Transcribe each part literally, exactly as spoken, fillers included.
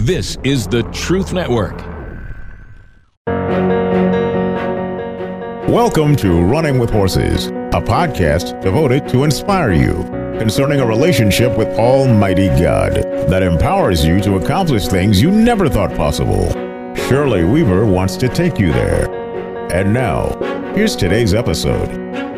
This is the Truth Network. Welcome to Running with Horses, a podcast devoted to inspire you concerning a relationship with Almighty God that empowers you to accomplish things you never thought possible. Shirley Weaver wants to take you there. And now, here's today's episode.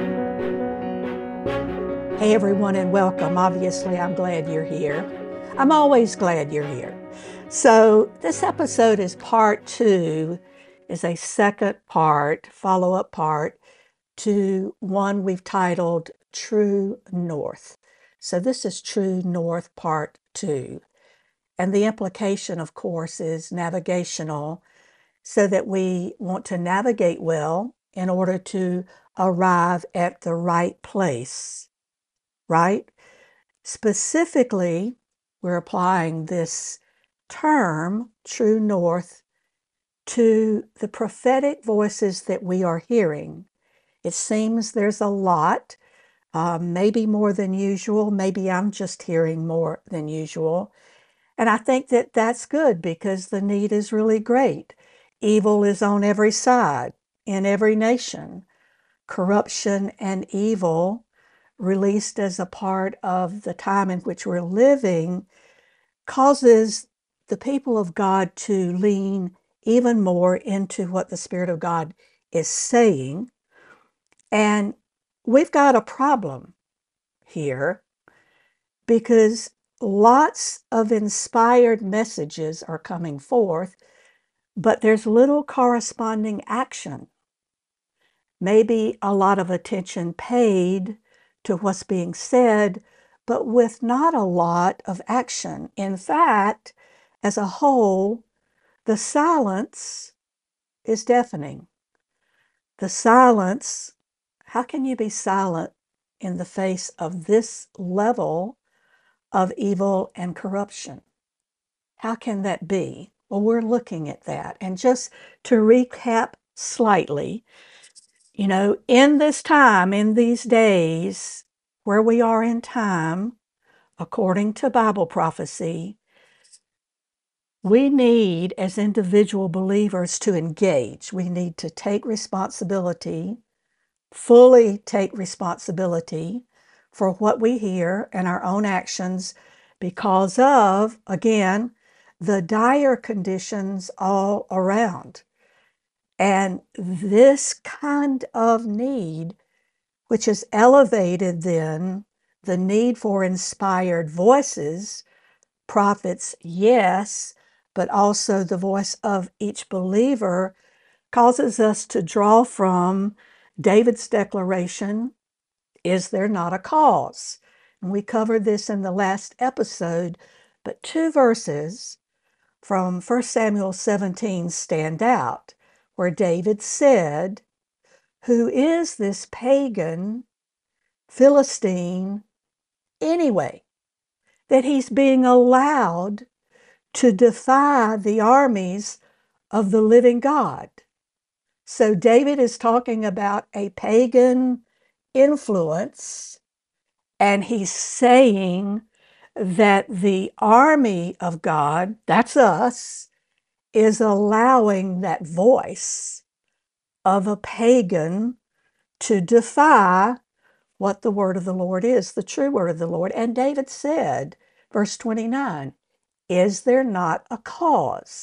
Hey everyone, and welcome. Obviously, I'm glad you're here. I'm always glad you're here. So this episode is part two, is a second part, follow-up part to one we've titled True North. So this is True North Part two. And the implication, of course, is navigational, so that we want to navigate well in order to arrive at the right place, right? Specifically, we're applying this term, True North, to the prophetic voices that we are hearing. It seems there's a lot, uh, maybe more than usual. Maybe I'm just hearing more than usual. And I think that that's good because the need is really great. Evil is on every side, in every nation. Corruption and evil, released as a part of the time in which we're living, causes the people of God to lean even more into what the Spirit of God is saying. And we've got a problem here because lots of inspired messages are coming forth, but there's little corresponding action. Maybe a lot of attention paid to what's being said, but with not a lot of action. In fact, as a whole, the silence is deafening. The silence, how can you be silent in the face of this level of evil and corruption? How can that be? Well, we're looking at that. And just to recap slightly, you know, in this time, in these days, where we are in time, according to Bible prophecy, we need, as individual believers, to engage. We need to take responsibility, fully take responsibility for what we hear and our own actions because of, again, the dire conditions all around. And this kind of need, which has elevated then the need for inspired voices, prophets, yes, but also the voice of each believer, causes us to draw from David's declaration, is there not a cause? And we covered this in the last episode, but two verses from First Samuel seventeen stand out, where David said, who is this pagan Philistine anyway, that he's being allowed to defy the armies of the living God? So David is talking about a pagan influence, and he's saying that the army of God, that's us, is allowing that voice of a pagan to defy what the word of the Lord is, the true word of the Lord. And David said, verse twenty-nine, is there not a cause?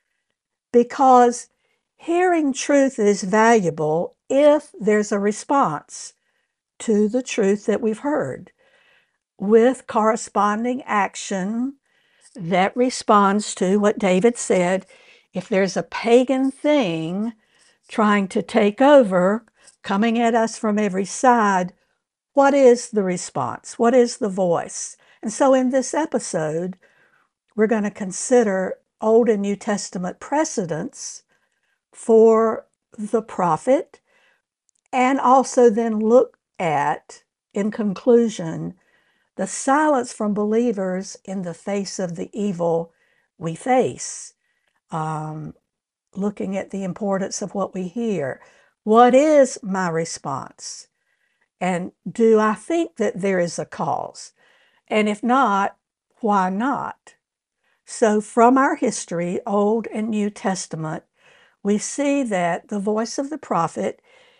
Because hearing truth is valuable if there's a response to the truth that we've heard, with corresponding action that responds to what David said. If there's a pagan thing trying to take over, coming at us from every side, what is the response? What is the voice? And so in this episode, we're going to consider Old and New Testament precedents for the prophet, and also then look at, in conclusion, the silence from believers in the face of the evil we face. Um, looking at the importance of what we hear. What is my response? And do I think that there is a cause? And if not, why not? So from our history, Old and New Testament, we see that the voice of the prophet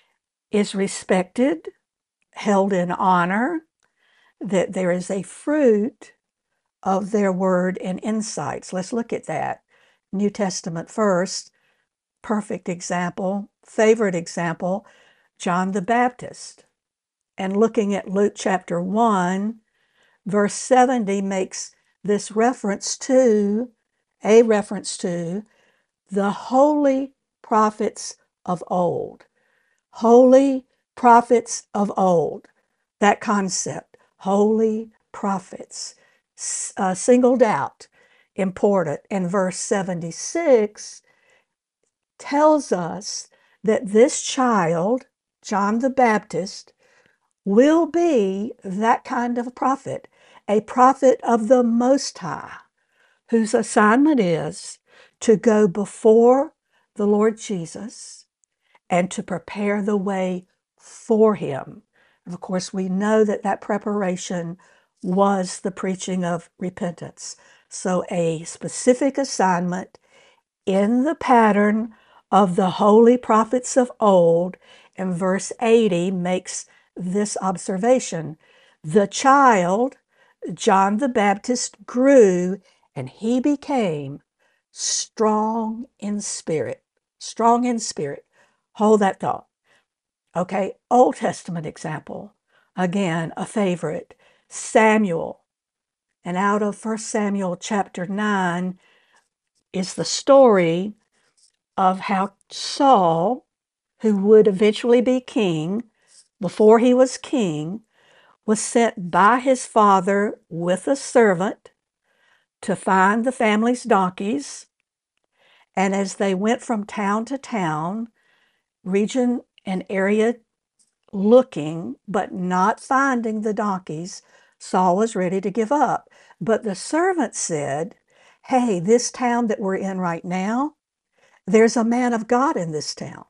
is respected, held in honor, that there is a fruit of their word and insights. Let's look at that. New Testament first, perfect example, favorite example, John the Baptist. And looking at Luke chapter one, verse seventy makes this reference to, a reference to, the holy prophets of old. Holy prophets of old. That concept, holy prophets, uh, singled out, important. And verse seventy-six tells us that this child, John the Baptist, will be that kind of a prophet, a prophet of the Most High, whose assignment is to go before the Lord Jesus and to prepare the way for him. And of course, we know that that preparation was the preaching of repentance. So a specific assignment in the pattern of the holy prophets of old, and verse eighty makes this observation. The child, John the Baptist, grew and he became strong in spirit. Strong in spirit. Hold that thought. Okay, Old Testament example. Again, a favorite. Samuel. And out of First Samuel chapter nine is the story of how Saul, who would eventually be king, before he was king, was sent by his father with a servant to find the family's donkeys. And as they went from town to town, region and area looking, but not finding the donkeys, Saul was ready to give up. But the servant said, hey, this town that we're in right now, there's a man of God in this town.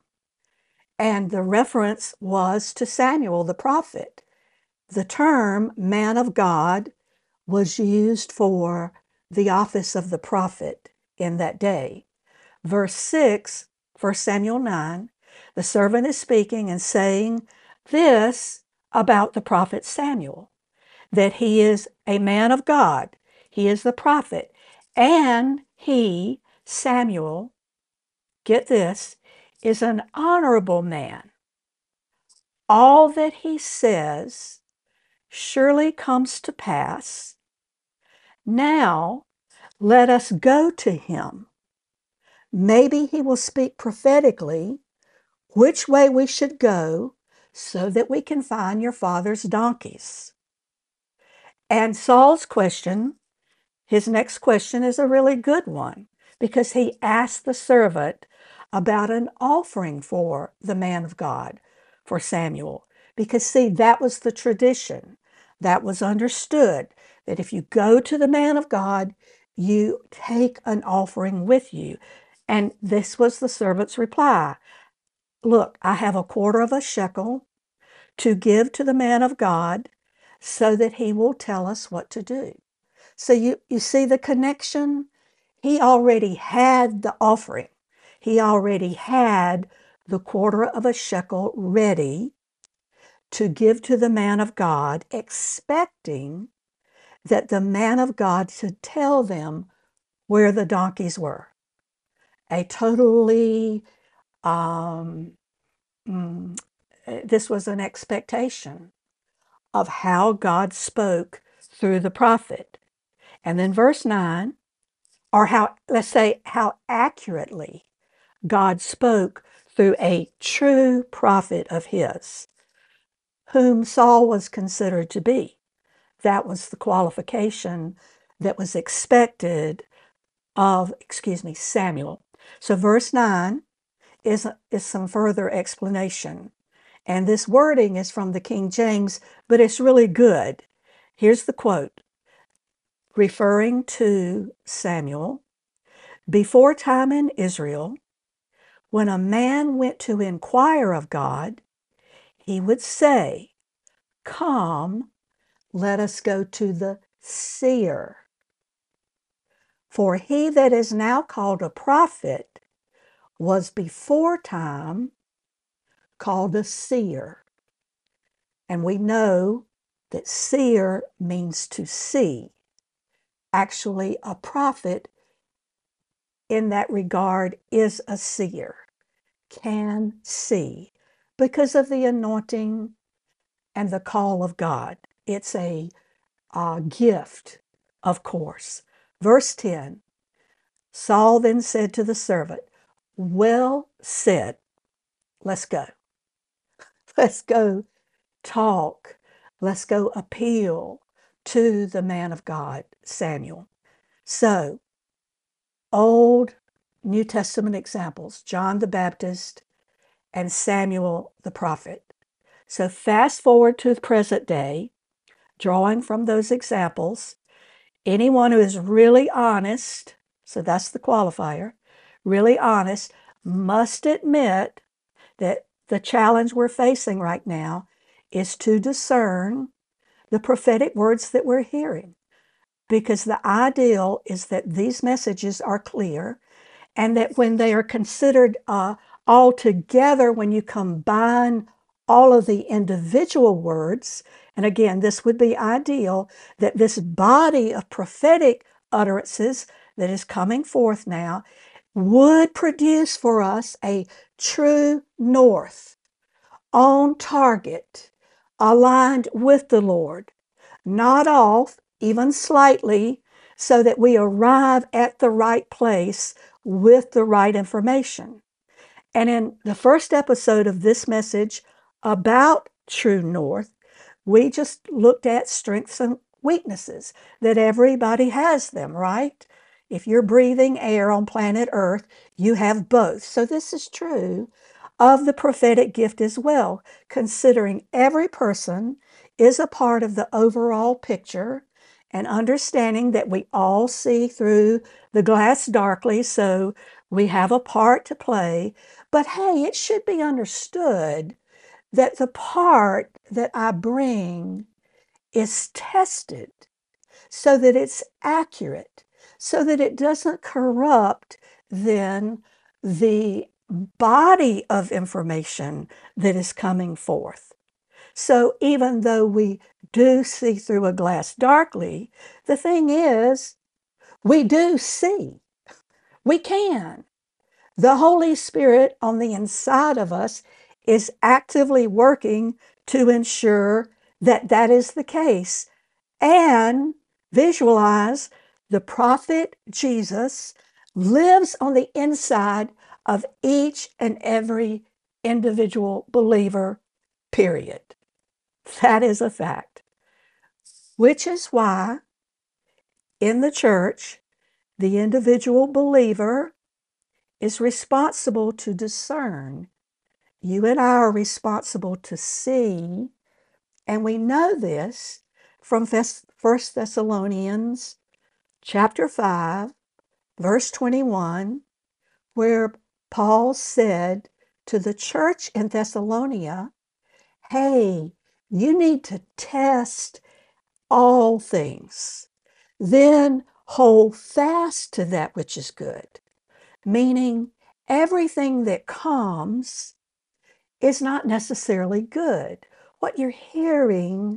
And the reference was to Samuel the prophet. The term man of God was used for the office of the prophet in that day. Verse six, First Samuel nine, the servant is speaking and saying this about the prophet Samuel, that he is a man of God. He is the prophet. And he, Samuel, get this, is an honorable man. All that he says surely comes to pass. Now, let us go to him. Maybe he will speak prophetically which way we should go so that we can find your father's donkeys. And Saul's question, his next question, is a really good one because he asked the servant about an offering for the man of God, for Samuel. Because, see, that was the tradition. That was understood, that if you go to the man of God, you take an offering with you. And this was the servant's reply. Look, I have a quarter of a shekel to give to the man of God so that he will tell us what to do. So you, you see the connection? He already had the offering. He already had the quarter of a shekel ready to give to the man of God, expecting that the man of God should tell them where the donkeys were. A totally, um, mm, this was an expectation of how God spoke through the prophet. And then verse nine, or how, let's say, how accurately God spoke through a true prophet of his, whom Saul was considered to be. That was the qualification that was expected of, excuse me, Samuel. So verse nine is, is some further explanation. And this wording is from the King James, but it's really good. Here's the quote, referring to Samuel. Before time in Israel, when a man went to inquire of God, he would say, come, let us go to the seer. For he that is now called a prophet was before time called a seer. And we know that seer means to see. Actually, a prophet in that regard is a seer, can see, because of the anointing and the call of God. It's a uh, gift, of course. Verse ten, Saul then said to the servant, well said, let's go. Let's go talk. Let's go appeal to the man of God, Samuel. So, Old New Testament examples, John the Baptist and Samuel the prophet. So fast forward to the present day, drawing from those examples, anyone who is really honest, so that's the qualifier, really honest, must admit that the challenge we're facing right now is to discern the prophetic words that we're hearing. Because the ideal is that these messages are clear, and that when they are considered uh, all together, when you combine all of the individual words, and again, this would be ideal, that this body of prophetic utterances that is coming forth now would produce for us a true north, on target, aligned with the Lord, not off, even slightly, so that we arrive at the right place with the right information. And in the first episode of this message about True North, we just looked at strengths and weaknesses, that everybody has them, right? If you're breathing air on planet Earth, you have both. So this is true of the prophetic gift as well, considering every person is a part of the overall picture, and understanding that we all see through the glass darkly, so we have a part to play. But hey, it should be understood that the part that I bring is tested so that it's accurate, so that it doesn't corrupt then the body of information that is coming forth. So even though we do see through a glass darkly, the thing is, we do see. We can. The Holy Spirit on the inside of us is actively working to ensure that that is the case. And visualize the prophet Jesus lives on the inside of each and every individual believer, period. That is a fact. Which is why in the church, the individual believer is responsible to discern. You and I are responsible to see, and we know this from First Thessalonians chapter five, verse twenty-one, where Paul said to the church in Thessalonica, hey, you need to test all things. Then hold fast to that which is good. Meaning everything that comes is not necessarily good. What you're hearing,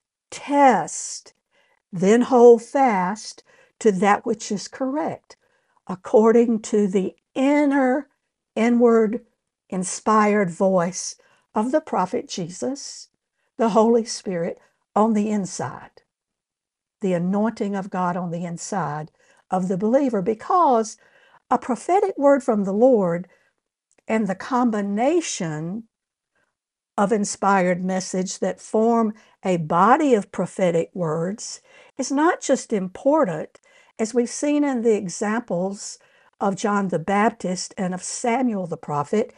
test, then hold fast to that which is correct, according to the inner, inward, inspired voice of the prophet Jesus, the Holy Spirit on the inside, the anointing of God on the inside of the believer, because a prophetic word from the Lord and the combination of inspired message that form a body of prophetic words is not just important, as we've seen in the examples of John the Baptist and of Samuel the prophet.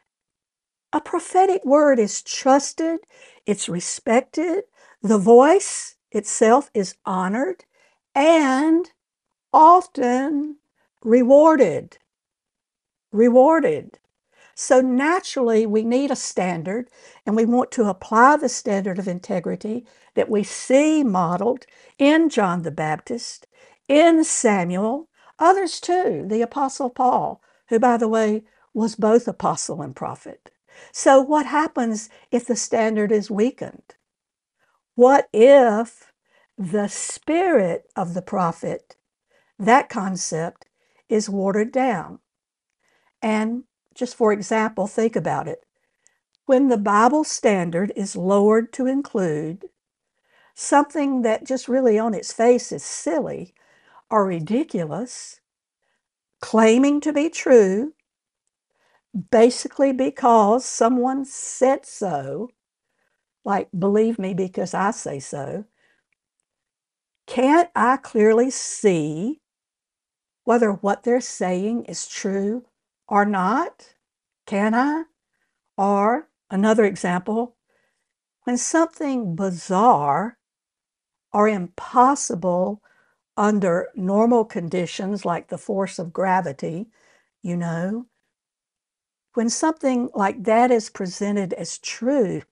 A prophetic word is trusted, it's respected, the voice itself is honored, and often rewarded. Rewarded. So naturally, we need a standard, and we want to apply the standard of integrity that we see modeled in John the Baptist, in Samuel, Others too, the Apostle Paul, who, by the way, was both apostle and prophet. So what happens if the standard is weakened? What if the spirit of the prophet, that concept, is watered down? And just for example, think about it. When the Bible standard is lowered to include something that just really on its face is silly or ridiculous, claiming to be true, basically because someone said so, like, believe me because I say so, can't I clearly see whether what they're saying is true or not? Can I? Or another example, when something bizarre or impossible under normal conditions like the force of gravity, you know, when something like that is presented as true,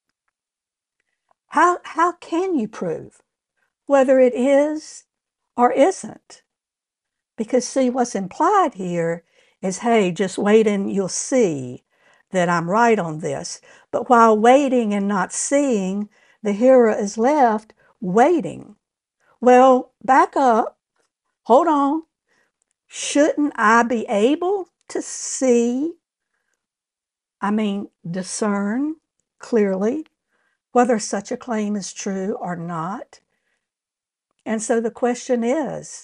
how, how can you prove whether it is or isn't? Because see, what's implied here is, hey, just wait and you'll see that I'm right on this. But while waiting and not seeing, the hearer is left waiting. Well, back up. Hold on. Shouldn't I be able to see, I mean, discern clearly whether such a claim is true or not? And so the question is,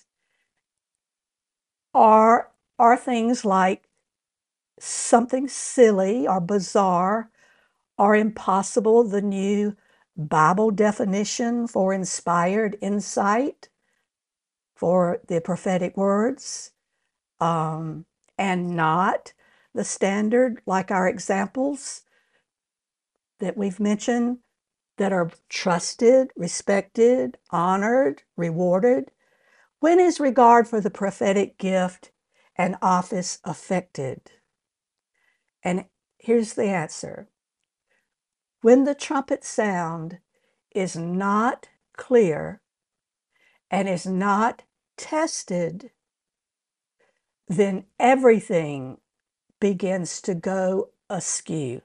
are, are things like something silly or bizarre or impossible the new Bible definition for inspired insight for the prophetic words, um, and not the standard, like our examples that we've mentioned, that are trusted, respected, honored, rewarded? When is regard for the prophetic gift and office affected? And here's the answer. When the trumpet sound is not clear and is not tested, then everything begins to go askew.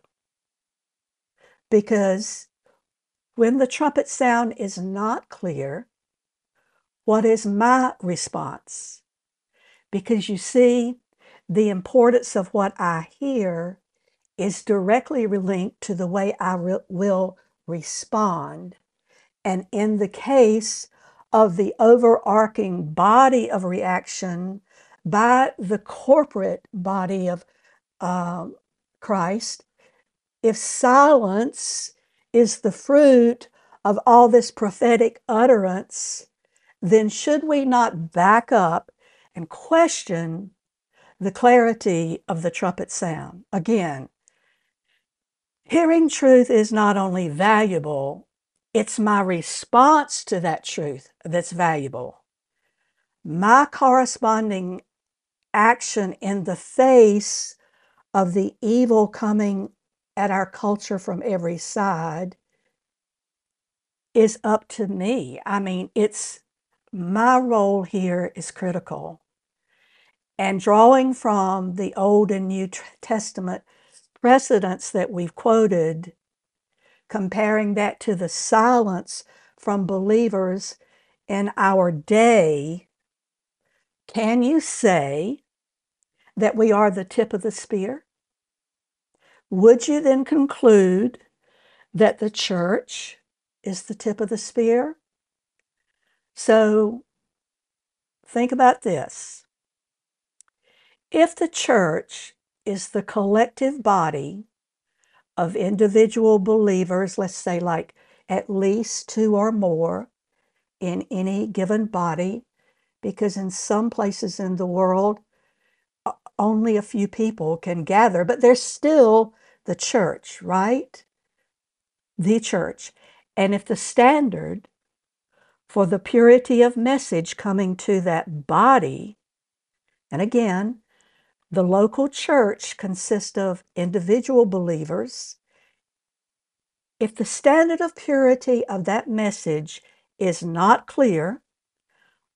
Because when the trumpet sound is not clear, what is my response? Because you see, the importance of what I hear is directly linked to the way I re- will respond. And in the case of the overarching body of reaction by the corporate body of um, Christ, if silence is the fruit of all this prophetic utterance, then should we not back up and question the clarity of the trumpet sound? Again, hearing truth is not only valuable, it's my response to that truth that's valuable. My corresponding action in the face of the evil coming at our culture from every side is up to me. I mean, it's my role here is critical. And drawing from the Old and New Testament precedents that we've quoted, comparing that to the silence from believers in our day, can you say that we are the tip of the spear? Would you then conclude that the church is the tip of the spear? So think about this. If the church is the collective body of individual believers, let's say like at least two or more in any given body, because in some places in the world, only a few people can gather, but there's still the church, right? The church. And if the standard for the purity of message coming to that body, and again, the local church consists of individual believers, if the standard of purity of that message is not clear,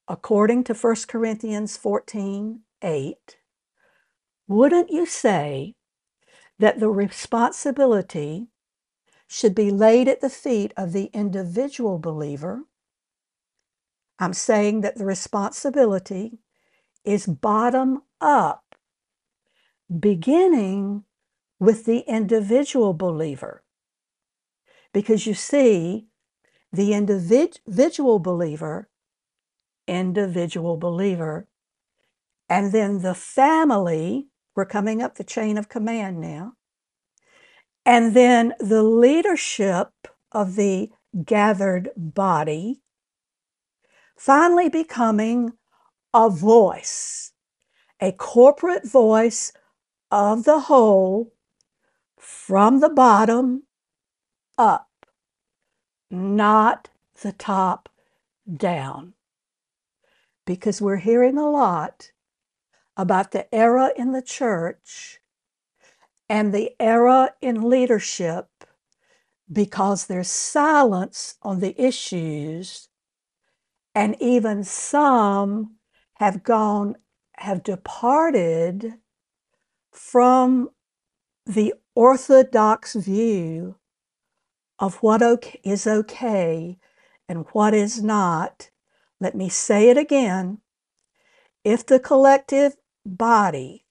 according to First Corinthians fourteen eight, wouldn't you say that the responsibility should be laid at the feet of the individual believer? I'm saying that the responsibility is bottom up, beginning with the individual believer. Because you see, the individual believer, individual believer, and then the family, we're coming up the chain of command now, and then the leadership of the gathered body, finally becoming a voice, a corporate voice of the whole from the bottom up, not the top down. Because we're hearing a lot about the era in the church and the era in leadership because there's silence on the issues, and even some have gone, have departed from the orthodox view of what okay, is okay and what is not. Let me say it again. If the collective body,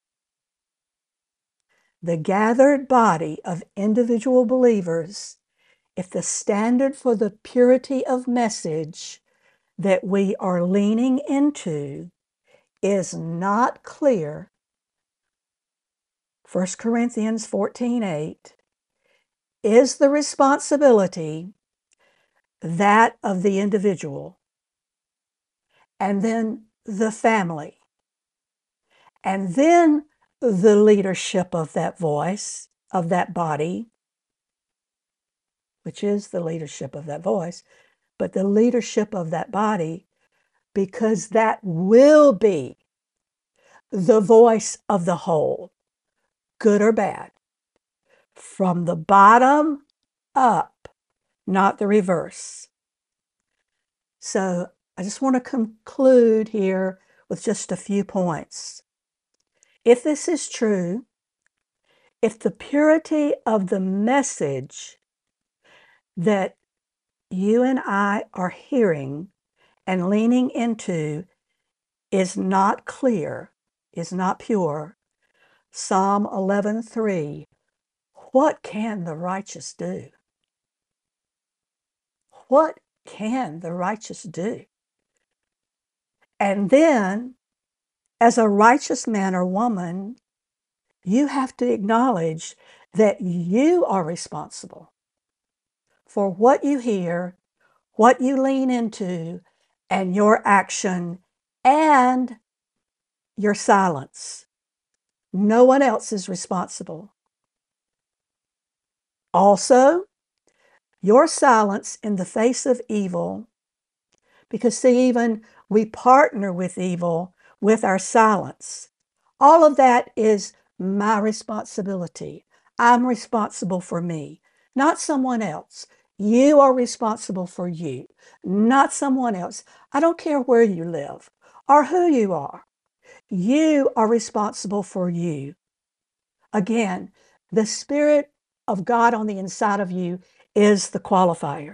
the gathered body of individual believers, if the standard for the purity of message that we are leaning into is not clear, First Corinthians fourteen eight, is the responsibility that of the individual, and then the family, and then the leadership of that voice, of that body, which is the leadership of that voice, but the leadership of that body, because that will be the voice of the whole, good or bad, from the bottom up, not the reverse. So I just want to conclude here with just a few points. If this is true, if the purity of the message that you and I are hearing and leaning into is not clear, is not pure, Psalm eleven three, what can the righteous do? What can the righteous do? And then, as a righteous man or woman, you have to acknowledge that you are responsible for what you hear, what you lean into, and your action and your silence. No one else is responsible. Also, your silence in the face of evil, because see, even we partner with evil with our silence. All of that is my responsibility. I'm responsible for me, not someone else. You are responsible for you, not someone else. I don't care where you live or who you are. You are responsible for you. Again, the Spirit of God on the inside of you is the qualifier.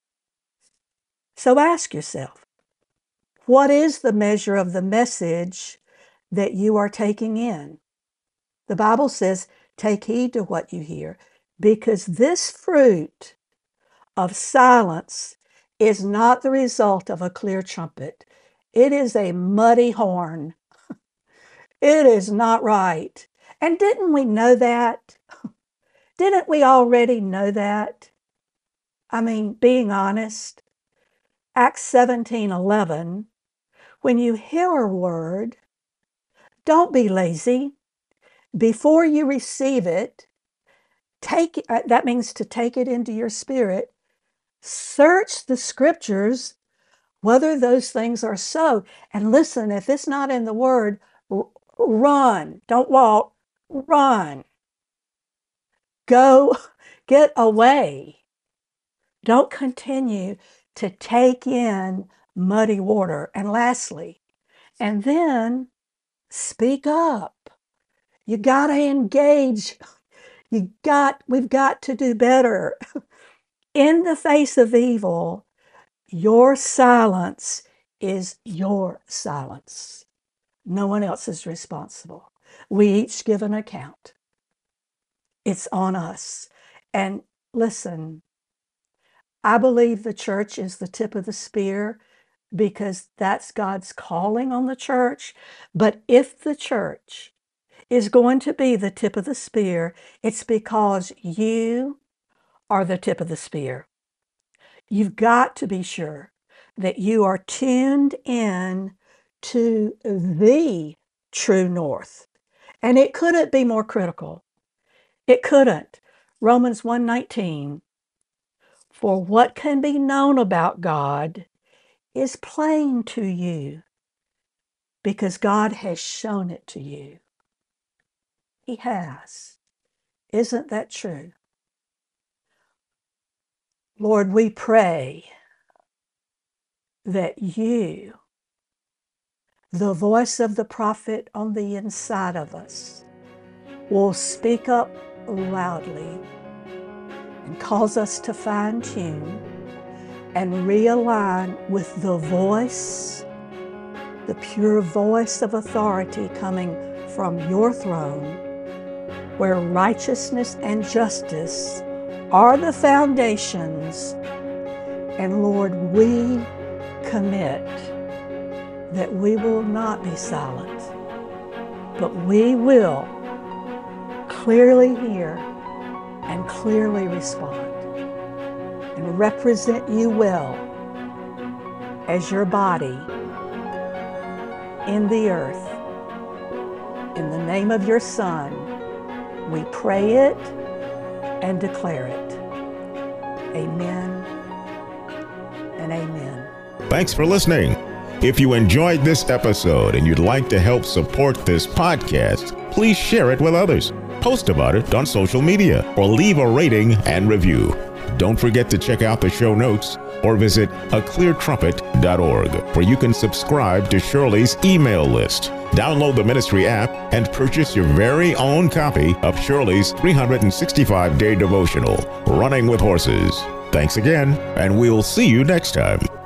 So ask yourself, what is the measure of the message that you are taking in? The Bible says, take heed to what you hear, because this fruit of silence is not the result of a clear trumpet. It is a muddy horn. It is not right. And didn't we know that? Didn't we already know that? I mean, being honest, Acts seventeen eleven, when you hear a word, don't be lazy. Before you receive it, take uh, that means to take it into your spirit. Search the scriptures, whether those things are so. And listen, if it's not in the word, r- run. Don't walk, run. Go, get away. Don't continue to take in muddy water. And lastly, and then speak up. You got to engage. You got, we've got to do better. In the face of evil, your silence is your silence. No one else is responsible. We each give an account. It's on us. And listen, I believe the church is the tip of the spear because that's God's calling on the church. But if the church is going to be the tip of the spear, it's because you are the tip of the spear. You've got to be sure that you are tuned in to the true north. And it couldn't be more critical. It couldn't. Romans one nineteen, for what can be known about God is plain to you because God has shown it to you. He has. Isn't that true? Lord, we pray that you, the voice of the prophet on the inside of us, will speak up loudly and cause us to fine-tune and realign with the voice, the pure voice of authority coming from your throne, where righteousness and justice are the foundations. And Lord, we commit that we will not be silent, but we will clearly hear and clearly respond and represent you well as your body in the earth. In the name of your Son, we pray it and declare it. Amen and amen. Thanks for listening. If you enjoyed this episode and you'd like to help support this podcast, please share it with others. Post about it on social media or leave a rating and review. Don't forget to check out the show notes or visit a clear trumpet dot org, where you can subscribe to Shirley's email list, download the ministry app, and purchase your very own copy of Shirley's three hundred sixty-five day devotional, Running with Horses. Thanks again, and we'll see you next time.